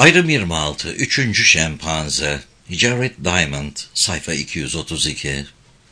Ayrım 26. 3. Şempanze. Jared Diamond. Sayfa 232.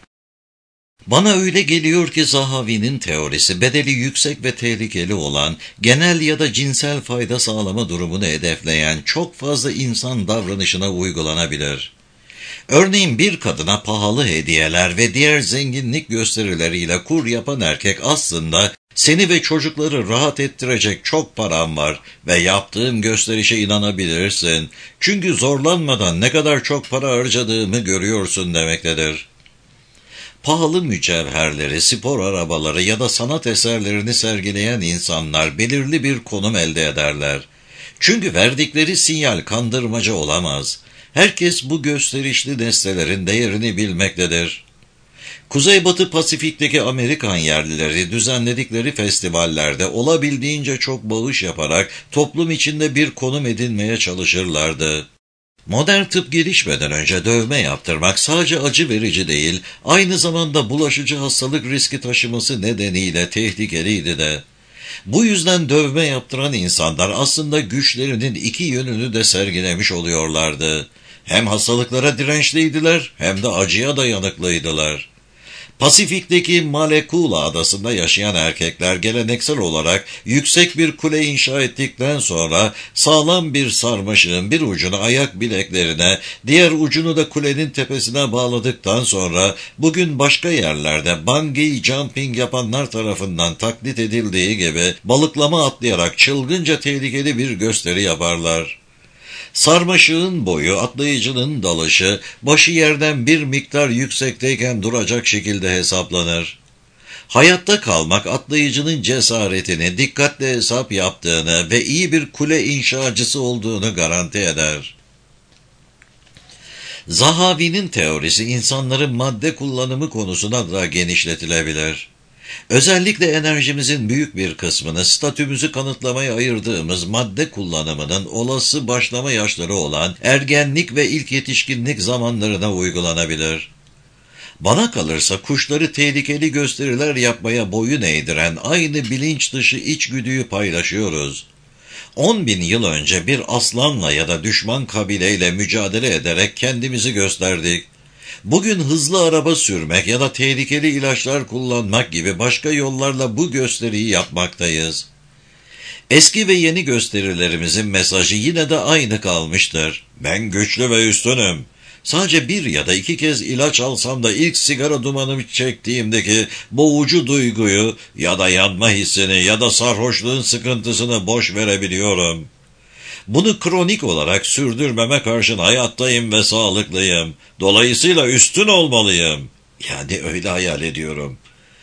Bana öyle geliyor ki Zahavi'nin teorisi bedeli yüksek ve tehlikeli olan, genel ya da cinsel fayda sağlama durumunu hedefleyen çok fazla insan davranışına uygulanabilir. Örneğin bir kadına pahalı hediyeler ve diğer zenginlik gösterileriyle kur yapan erkek aslında seni ve çocukları rahat ettirecek çok param var ve yaptığım gösterişe inanabilirsin. Çünkü zorlanmadan ne kadar çok para harcadığımı görüyorsun demektedir. Pahalı mücevherleri, spor arabaları ya da sanat eserlerini sergileyen insanlar belirli bir konum elde ederler. Çünkü verdikleri sinyal kandırmaca olamaz. Herkes bu gösterişli nesnelerin değerini bilmektedir. Kuzeybatı Pasifik'teki Amerikan yerlileri düzenledikleri festivallerde olabildiğince çok bağış yaparak toplum içinde bir konum edinmeye çalışırlardı. Modern tıp gelişmeden önce dövme yaptırmak sadece acı verici değil, aynı zamanda bulaşıcı hastalık riski taşıması nedeniyle tehlikeliydi de. Bu yüzden dövme yaptıran insanlar aslında güçlerinin iki yönünü de sergilemiş oluyorlardı. Hem hastalıklara dirençliydiler hem de acıya dayanıklıydılar. Pasifik'teki Malekula adasında yaşayan erkekler geleneksel olarak yüksek bir kule inşa ettikten sonra sağlam bir sarmaşığın bir ucunu ayak bileklerine, diğer ucunu da kulenin tepesine bağladıktan sonra bugün başka yerlerde bungee jumping yapanlar tarafından taklit edildiği gibi balıklama atlayarak çılgınca tehlikeli bir gösteri yaparlar. Sarmaşığın boyu, atlayıcının dalışı, başı yerden bir miktar yüksekteyken duracak şekilde hesaplanır. Hayatta kalmak, atlayıcının cesaretini, dikkatle hesap yaptığını ve iyi bir kule inşacısı olduğunu garanti eder. Zahavi'nin teorisi insanların madde kullanımı konusuna da genişletilebilir. Özellikle enerjimizin büyük bir kısmını statümüzü kanıtlamaya ayırdığımız madde kullanımının olası başlama yaşları olan ergenlik ve ilk yetişkinlik zamanlarına uygulanabilir. Bana kalırsa kuşları tehlikeli gösteriler yapmaya boyun eğdiren aynı bilinç dışı içgüdüyü paylaşıyoruz. 10.000 yıl önce bir aslanla ya da düşman kabileyle mücadele ederek kendimizi gösterdik. Bugün hızlı araba sürmek ya da tehlikeli ilaçlar kullanmak gibi başka yollarla bu gösteriyi yapmaktayız. Eski ve yeni gösterilerimizin mesajı yine de aynı kalmıştır. Ben güçlü ve üstünüm. Sadece bir ya da iki kez ilaç alsam da ilk sigara dumanımı çektiğimdeki boğucu duyguyu ya da yanma hissini ya da sarhoşluğun sıkıntısını boş verebiliyorum. Bunu kronik olarak sürdürmeme karşın hayattayım ve sağlıklıyım. Dolayısıyla üstün olmalıyım. Yani öyle hayal ediyorum.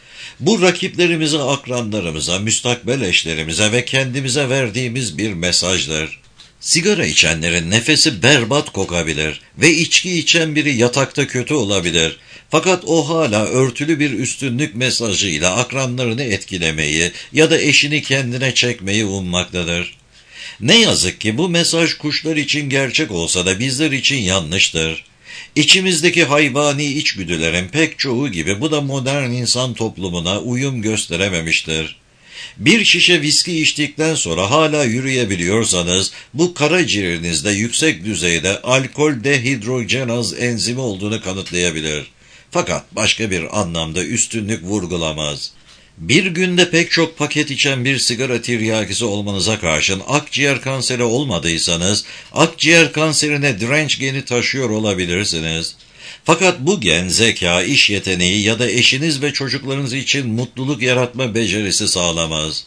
Bu rakiplerimize, akranlarımıza, müstakbel eşlerimize ve kendimize verdiğimiz bir mesajdır. Sigara içenlerin nefesi berbat kokabilir ve içki içen biri yatakta kötü olabilir. Fakat o hala örtülü bir üstünlük mesajıyla akranlarını etkilemeyi ya da eşini kendine çekmeyi ummaktadır. Ne yazık ki bu mesaj kuşlar için gerçek olsa da bizler için yanlıştır. İçimizdeki hayvani içgüdülerin pek çoğu gibi bu da modern insan toplumuna uyum gösterememiştir. Bir şişe viski içtikten sonra hala yürüyebiliyorsanız bu karaciğerinizde yüksek düzeyde alkol dehidrojenaz enzimi olduğunu kanıtlayabilir. Fakat başka bir anlamda üstünlük vurgulamaz. Bir günde pek çok paket içen bir sigara tiryakisi olmanıza karşın akciğer kanseri olmadıysanız, akciğer kanserine direnç geni taşıyor olabilirsiniz. Fakat bu gen, zeka, iş yeteneği ya da eşiniz ve çocuklarınız için mutluluk yaratma becerisi sağlamaz.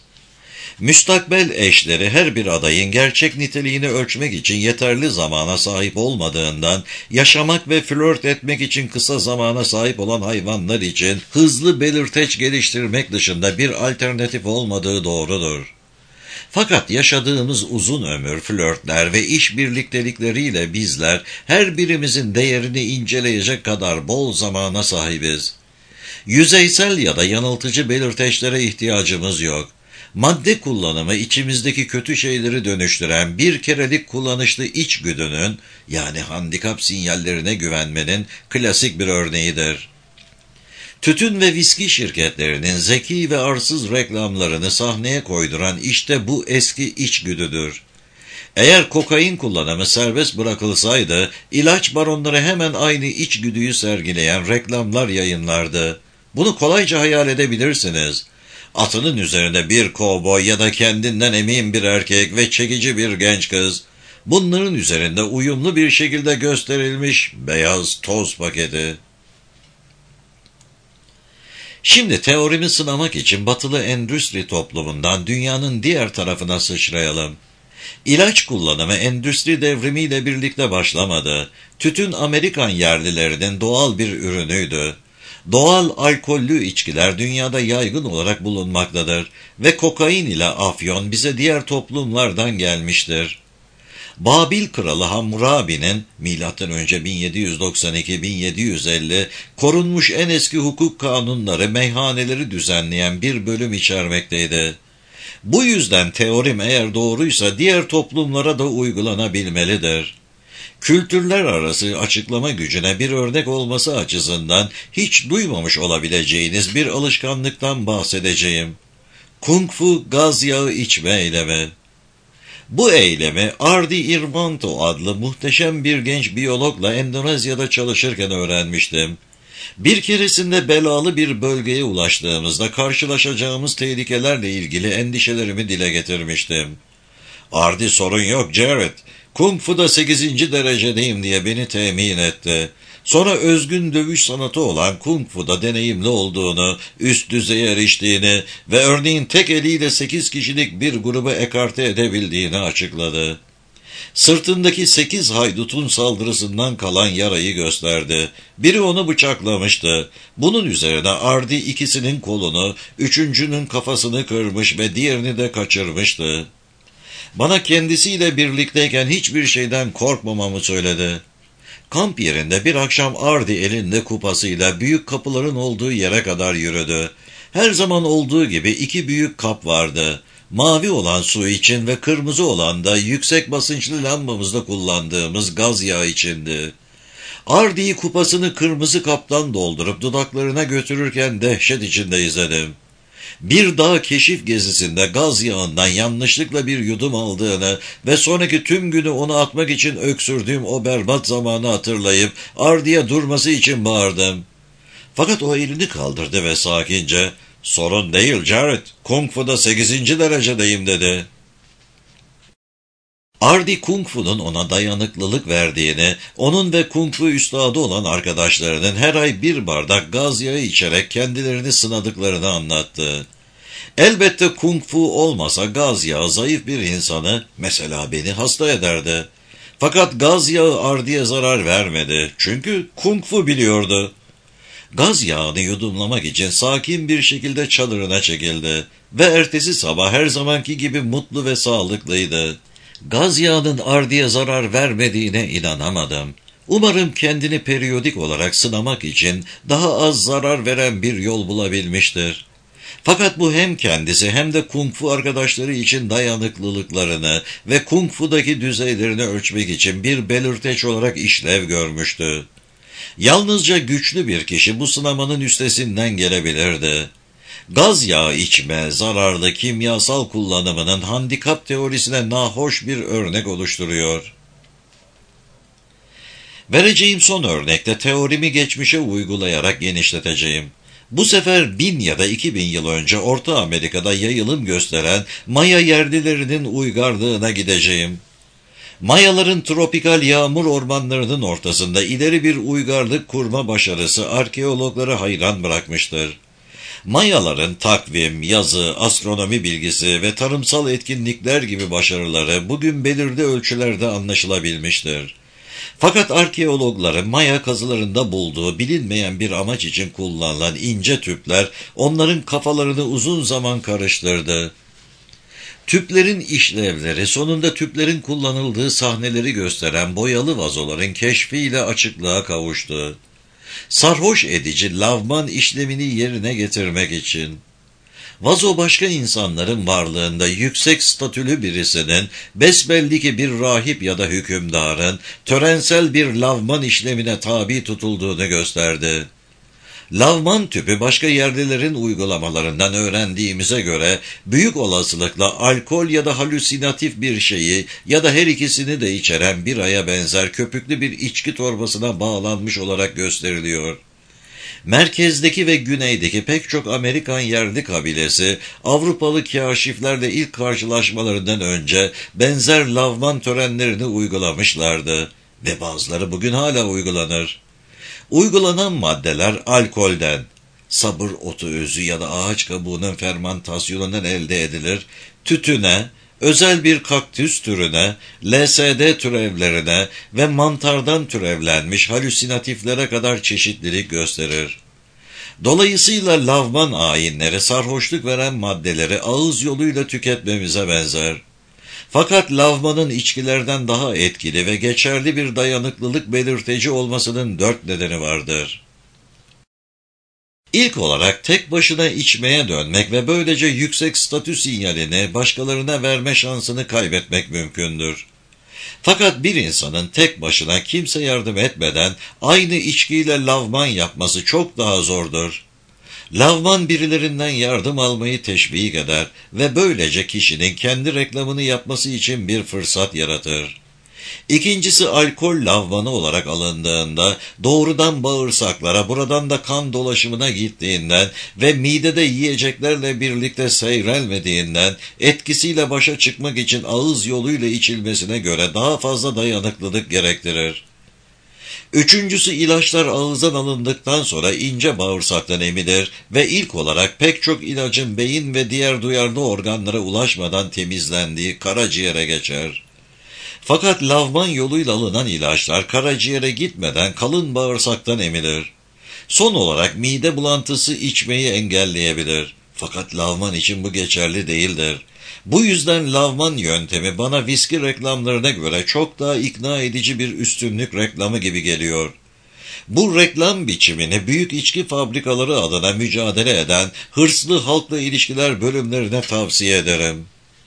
Müstakbel eşleri her bir adayın gerçek niteliğini ölçmek için yeterli zamana sahip olmadığından, yaşamak ve flört etmek için kısa zamana sahip olan hayvanlar için hızlı belirteç geliştirmek dışında bir alternatif olmadığı doğrudur. Fakat yaşadığımız uzun ömür, flörtler ve iş birliktelikleriyle bizler her birimizin değerini inceleyecek kadar bol zamana sahibiz. Yüzeysel ya da yanıltıcı belirteçlere ihtiyacımız yok. Madde kullanımı içimizdeki kötü şeyleri dönüştüren bir kerelik kullanışlı içgüdünün, yani handikap sinyallerine güvenmenin klasik bir örneğidir. Tütün ve viski şirketlerinin zeki ve arsız reklamlarını sahneye koyduran işte bu eski içgüdüdür. Eğer kokain kullanımı serbest bırakılsaydı, ilaç baronları hemen aynı içgüdüyü sergileyen reklamlar yayınlardı. Bunu kolayca hayal edebilirsiniz. Atının üzerinde bir kovboy ya da kendinden emin bir erkek ve çekici bir genç kız. Bunların üzerinde uyumlu bir şekilde gösterilmiş beyaz toz paketi. Şimdi teorimi sınamak için batılı endüstri toplumundan dünyanın diğer tarafına sıçrayalım. İlaç kullanımı endüstri devrimiyle birlikte başlamadı. Tütün Amerikan yerlilerinin doğal bir ürünüydü. Doğal alkollü içkiler dünyada yaygın olarak bulunmaktadır ve kokain ile afyon bize diğer toplumlardan gelmiştir. Babil kralı Hammurabi'nin M.Ö. 1792-1750 korunmuş en eski hukuk kanunları meyhaneleri düzenleyen bir bölüm içermekteydi. Bu yüzden teorim eğer doğruysa diğer toplumlara da uygulanabilmelidir. Kültürler arası açıklama gücüne bir örnek olması açısından hiç duymamış olabileceğiniz bir alışkanlıktan bahsedeceğim. Kung Fu gaz yağı içme eylemi. Bu eylemi Ardi Irvanto adlı muhteşem bir genç biyologla Endonezya'da çalışırken öğrenmiştim. Bir keresinde belalı bir bölgeye ulaştığımızda karşılaşacağımız tehlikelerle ilgili endişelerimi dile getirmiştim. Ardi sorun yok Jared, Kung Fu'da 8. derecedeyim diye beni temin etti. Sonra özgün dövüş sanatı olan Kung Fu'da deneyimli olduğunu, üst düzeye eriştiğini ve örneğin tek eliyle 8 kişilik bir grubu ekarte edebildiğini açıkladı. Sırtındaki 8 haydutun saldırısından kalan yarayı gösterdi. Biri onu bıçaklamıştı. Bunun üzerine Ardi ikisinin kolunu, üçüncünün kafasını kırmış ve diğerini de kaçırmıştı. Bana kendisiyle birlikteyken hiçbir şeyden korkmamamı söyledi. Kamp yerinde bir akşam Ardi elinde kupasıyla büyük kapıların olduğu yere kadar yürüdü. Her zaman olduğu gibi 2 büyük kap vardı. Mavi olan su için ve kırmızı olan da yüksek basınçlı lambamızda kullandığımız gaz yağı içindi. Ardi'yi kupasını kırmızı kaptan doldurup dudaklarına götürürken dehşet içinde izledim. Bir dağ keşif gezisinde gaz yağından yanlışlıkla bir yudum aldığını ve sonraki tüm günü onu atmak için öksürdüğüm o berbat zamanı hatırlayıp Ardi'ye durması için bağırdım. Fakat o elini kaldırdı ve sakince, "Sorun değil Jared, Kung Fu'da 8. derecedeyim" dedi. Ardi Kung Fu'nun ona dayanıklılık verdiğini, onun ve Kung Fu üstadı olan arkadaşlarının her ay 1 bardak gaz yağı içerek kendilerini sınadıklarını anlattı. Elbette Kung Fu olmasa gaz yağı zayıf bir insanı, mesela beni hasta ederdi. Fakat gaz yağı Ardi'ye zarar vermedi, çünkü Kung Fu biliyordu. Gaz yağını yudumlamak için sakin bir şekilde çadırına çekildi ve ertesi sabah her zamanki gibi mutlu ve sağlıklıydı. Gaz yağının Ardi'ye zarar vermediğine inanamadım. Umarım kendini periyodik olarak sınamak için daha az zarar veren bir yol bulabilmiştir. Fakat bu hem kendisi hem de Kung Fu arkadaşları için dayanıklılıklarını ve Kung Fu'daki düzeylerini ölçmek için bir belirteç olarak işlev görmüştü. Yalnızca güçlü bir kişi bu sınamanın üstesinden gelebilirdi. Gaz yağı içme, zararlı kimyasal kullanımının handikap teorisine nahoş bir örnek oluşturuyor. Vereceğim son örnekte teorimi geçmişe uygulayarak genişleteceğim. Bu sefer 1000 ya da 2000 yıl önce Orta Amerika'da yayılım gösteren Maya yerlilerinin uygarlığına gideceğim. Mayaların tropikal yağmur ormanlarının ortasında ileri bir uygarlık kurma başarısı arkeologları hayran bırakmıştır. Mayaların takvim, yazı, astronomi bilgisi ve tarımsal etkinlikler gibi başarıları bugün belirli ölçülerde anlaşılabilmiştir. Fakat arkeologların Maya kazılarında bulduğu bilinmeyen bir amaç için kullanılan ince tüpler onların kafalarını uzun zaman karıştırdı. Tüplerin işlevleri sonunda tüplerin kullanıldığı sahneleri gösteren boyalı vazoların keşfiyle açıklığa kavuştu. Sarhoş edici lavman işlemini yerine getirmek için. Vazo başka insanların varlığında yüksek statülü birisinin, besbelli ki bir rahip ya da hükümdarın, törensel bir lavman işlemine tabi tutulduğunu gösterdi. Lavman tüpü başka yerlilerin uygulamalarından öğrendiğimize göre büyük olasılıkla alkol ya da halüsinatif bir şeyi ya da her ikisini de içeren biraya benzer köpüklü bir içki torbasına bağlanmış olarak gösteriliyor. Merkezdeki ve güneydeki pek çok Amerikan yerli kabilesi Avrupalı kâşiflerle ilk karşılaşmalarından önce benzer lavman törenlerini uygulamışlardı ve bazıları bugün hala uygulanır. Uygulanan maddeler alkolden, sabır otu özü ya da ağaç kabuğunun fermantasyonundan elde edilir, tütüne, özel bir kaktüs türüne, LSD türevlerine ve mantardan türevlenmiş halüsinatiflere kadar çeşitlilik gösterir. Dolayısıyla lavman ayinleri sarhoşluk veren maddeleri ağız yoluyla tüketmemize benzer. Fakat lavmanın içkilerden daha etkili ve geçerli bir dayanıklılık belirteci olmasının 4 nedeni vardır. İlk olarak tek başına içmeye dönmek ve böylece yüksek statü sinyalini başkalarına verme şansını kaybetmek mümkündür. Fakat bir insanın tek başına kimse yardım etmeden aynı içkiyle lavman yapması çok daha zordur. Lavman birilerinden yardım almayı teşvik eder ve böylece kişinin kendi reklamını yapması için bir fırsat yaratır. İkincisi, alkol lavmanı olarak alındığında doğrudan bağırsaklara, buradan da kan dolaşımına gittiğinden ve midede yiyeceklerle birlikte seyrelmediğinden etkisiyle başa çıkmak için ağız yoluyla içilmesine göre daha fazla dayanıklılık gerektirir. Üçüncüsü, ilaçlar ağızdan alındıktan sonra ince bağırsaktan emilir ve ilk olarak pek çok ilacın beyin ve diğer duyarlı organlara ulaşmadan temizlendiği karaciğere geçer. Fakat lavman yoluyla alınan ilaçlar karaciğere gitmeden kalın bağırsaktan emilir. Son olarak mide bulantısı içmeyi engelleyebilir. Fakat lavman için bu geçerli değildir. Bu yüzden lavman yöntemi bana viski reklamlarına göre çok daha ikna edici bir üstünlük reklamı gibi geliyor. Bu reklam biçimini büyük içki fabrikaları adına mücadele eden hırslı halkla ilişkiler bölümlerine tavsiye ederim.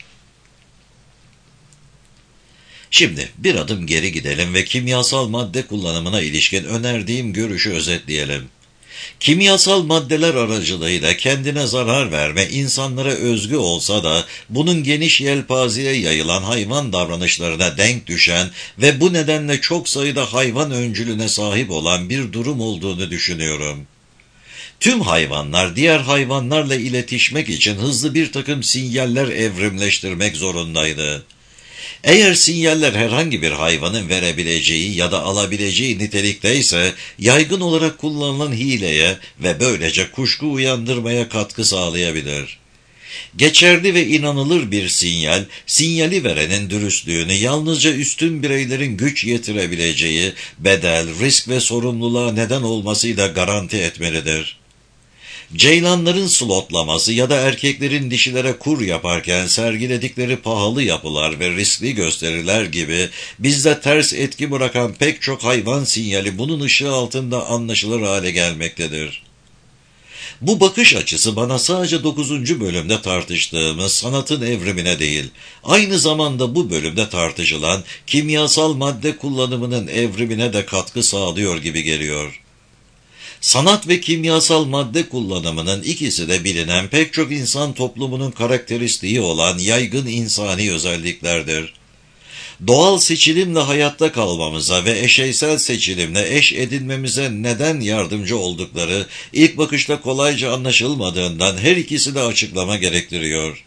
Şimdi bir adım geri gidelim ve kimyasal madde kullanımına ilişkin önerdiğim görüşü özetleyelim. Kimyasal maddeler aracılığıyla kendine zarar verme insanlara özgü olsa da bunun geniş yelpazeye yayılan hayvan davranışlarına denk düşen ve bu nedenle çok sayıda hayvan öncülüne sahip olan bir durum olduğunu düşünüyorum. Tüm hayvanlar diğer hayvanlarla iletişmek için hızlı bir takım sinyaller evrimleştirmek zorundaydı. Eğer sinyaller herhangi bir hayvanın verebileceği ya da alabileceği nitelikteyse, yaygın olarak kullanılan hileye ve böylece kuşku uyandırmaya katkı sağlayabilir. Geçerli ve inanılır bir sinyal, sinyali verenin dürüstlüğünü yalnızca üstün bireylerin güç yetirebileceği bedel, risk ve sorumluluğa neden olmasıyla garanti etmelidir. Ceylanların slotlaması ya da erkeklerin dişilere kur yaparken sergiledikleri pahalı yapılar ve riskli gösteriler gibi bizde ters etki bırakan pek çok hayvan sinyali bunun ışığı altında anlaşılır hale gelmektedir. Bu bakış açısı bana sadece 9. bölümde tartıştığımız sanatın evrimine değil, aynı zamanda bu bölümde tartışılan kimyasal madde kullanımının evrimine de katkı sağlıyor gibi geliyor. Sanat ve kimyasal madde kullanımının ikisi de bilinen pek çok insan toplumunun karakteristiği olan yaygın insani özelliklerdir. Doğal seçilimle hayatta kalmamıza ve eşeysel seçilimle eş edinmemize neden yardımcı oldukları ilk bakışta kolayca anlaşılmadığından her ikisi de açıklama gerektiriyor.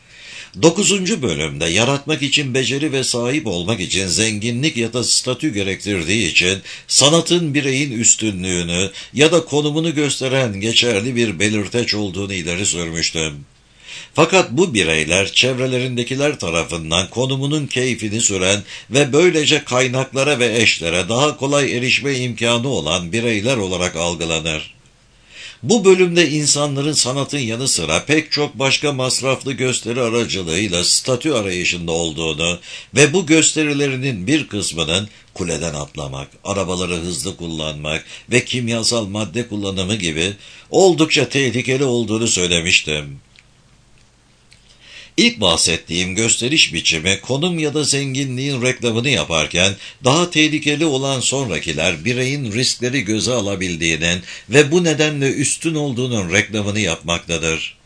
9. bölümde yaratmak için beceri ve sahip olmak için zenginlik ya da statü gerektirdiği için sanatın bireyin üstünlüğünü ya da konumunu gösteren geçerli bir belirteç olduğunu ileri sürmüştüm. Fakat bu bireyler çevrelerindekiler tarafından konumunun keyfini süren ve böylece kaynaklara ve eşlere daha kolay erişme imkanı olan bireyler olarak algılanır. Bu bölümde insanların sanatın yanı sıra pek çok başka masraflı gösteri aracılığıyla statü arayışında olduğunu ve bu gösterilerinin bir kısmının kuleden atlamak, arabaları hızlı kullanmak ve kimyasal madde kullanımı gibi oldukça tehlikeli olduğunu söylemiştim. İlk bahsettiğim gösteriş biçimi konum ya da zenginliğin reklamını yaparken daha tehlikeli olan sonrakiler bireyin riskleri göze alabildiğinin ve bu nedenle üstün olduğunun reklamını yapmaktadır.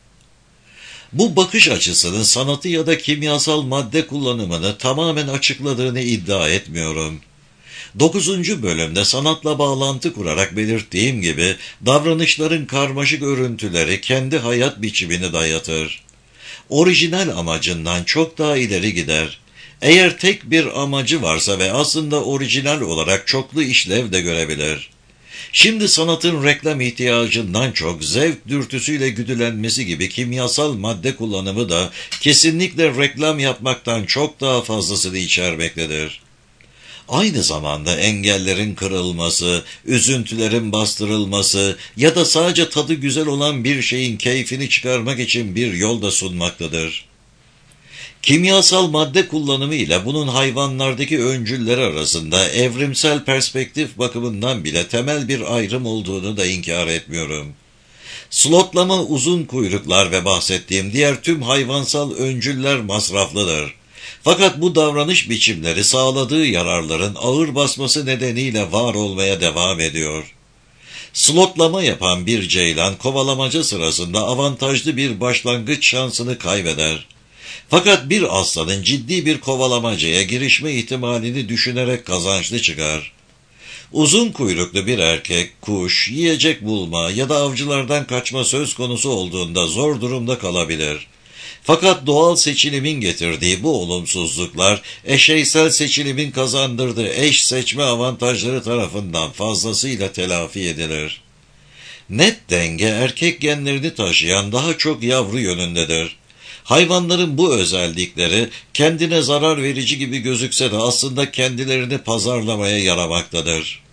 Bu bakış açısının sanatı ya da kimyasal madde kullanımını tamamen açıkladığını iddia etmiyorum. 9. bölümde sanatla bağlantı kurarak belirttiğim gibi davranışların karmaşık örüntüleri kendi hayat biçimini dayatır. Orijinal amacından çok daha ileri gider. Eğer tek bir amacı varsa ve aslında orijinal olarak çoklu işlev de görebilir. Şimdi sanatın reklam ihtiyacından çok zevk dürtüsüyle güdülenmesi gibi kimyasal madde kullanımı da kesinlikle reklam yapmaktan çok daha fazlasını içermektedir. Aynı zamanda engellerin kırılması, üzüntülerin bastırılması ya da sadece tadı güzel olan bir şeyin keyfini çıkarmak için bir yol da sunmaktadır. Kimyasal madde kullanımı ile bunun hayvanlardaki öncülleri arasında evrimsel perspektif bakımından bile temel bir ayrım olduğunu da inkar etmiyorum. Slotlama, uzun kuyruklar ve bahsettiğim diğer tüm hayvansal öncüller masraflıdır. Fakat bu davranış biçimleri sağladığı yararların ağır basması nedeniyle var olmaya devam ediyor. Slotlama yapan bir ceylan kovalamaca sırasında avantajlı bir başlangıç şansını kaybeder. Fakat bir aslanın ciddi bir kovalamacaya girişme ihtimalini düşünerek kazançlı çıkar. Uzun kuyruklu bir erkek, kuş, yiyecek bulma ya da avcılardan kaçma söz konusu olduğunda zor durumda kalabilir. Fakat doğal seçilimin getirdiği bu olumsuzluklar, eşeysel seçilimin kazandırdığı eş seçme avantajları tarafından fazlasıyla telafi edilir. Net denge erkek genlerini taşıyan daha çok yavru yönündedir. Hayvanların bu özellikleri kendine zarar verici gibi gözükse de aslında kendilerini pazarlamaya yaramaktadır.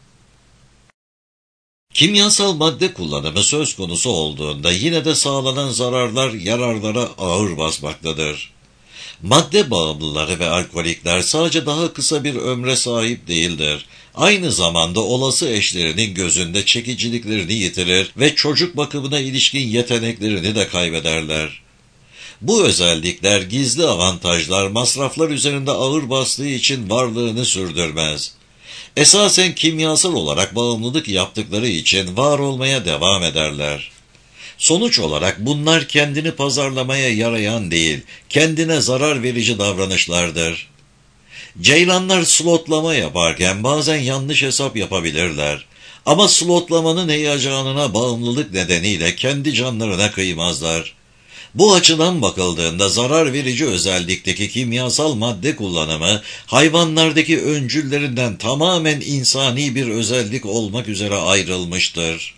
Kimyasal madde kullanımı söz konusu olduğunda yine de sağlanan zararlar yararlara ağır basmaktadır. Madde bağımlıları ve alkolikler sadece daha kısa bir ömre sahip değildir. Aynı zamanda olası eşlerinin gözünde çekiciliklerini yitirir ve çocuk bakımına ilişkin yeteneklerini de kaybederler. Bu özellikler gizli avantajlar masraflar üzerinde ağır bastığı için varlığını sürdürmez. Esasen kimyasal olarak bağımlılık yaptıkları için var olmaya devam ederler. Sonuç olarak bunlar kendini pazarlamaya yarayan değil, kendine zarar verici davranışlardır. Ceylanlar slotlama yaparken bazen yanlış hesap yapabilirler. Ama slotlamanın heyecanına bağımlılık nedeniyle kendi canlarına kıymazlar. Bu açıdan bakıldığında zarar verici özellikteki kimyasal madde kullanımı, hayvanlardaki öncüllerinden tamamen insani bir özellik olmak üzere ayrılmıştır.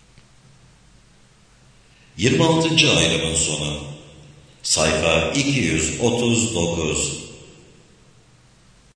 26. ayrımın sonu. Sayfa 239.